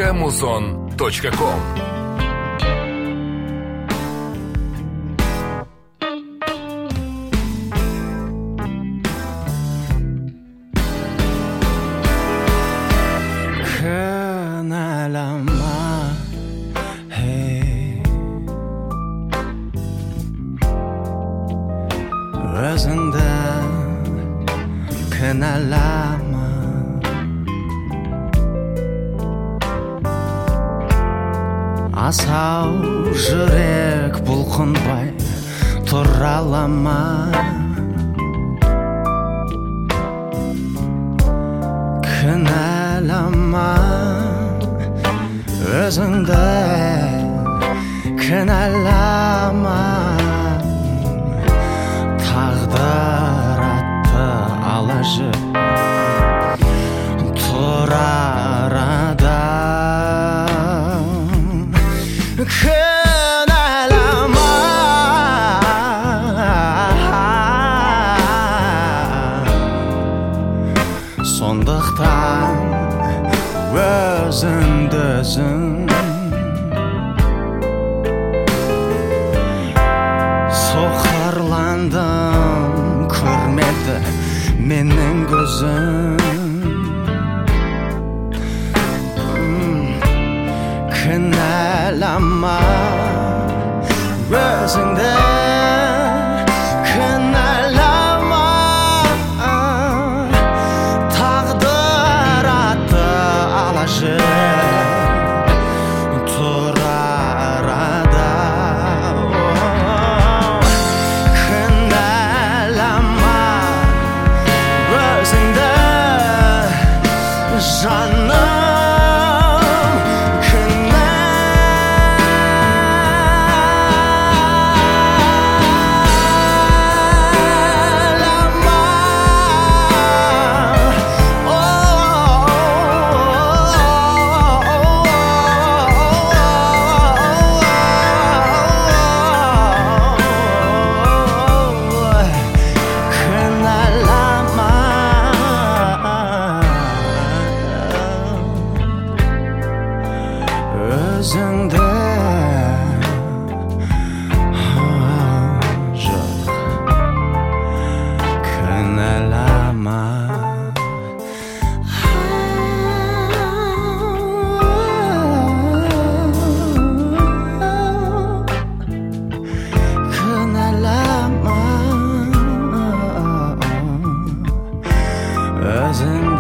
www.muson.com. Özünde kınalama Асау жүрек бұлқынбай тұралама Кінәлама өзіңді кінәлама Тағдыр атты алажы тұр арада Кінәлама Сондықтан өзіңді өзің Соқырландым көрмеді менің көзім Кінәлама өзіңді кінәлама Тағдыр атты алажы тұр арада Кінәлама өзіңді жаным Özünde жоқ кінәлама Кінәлама өзіңді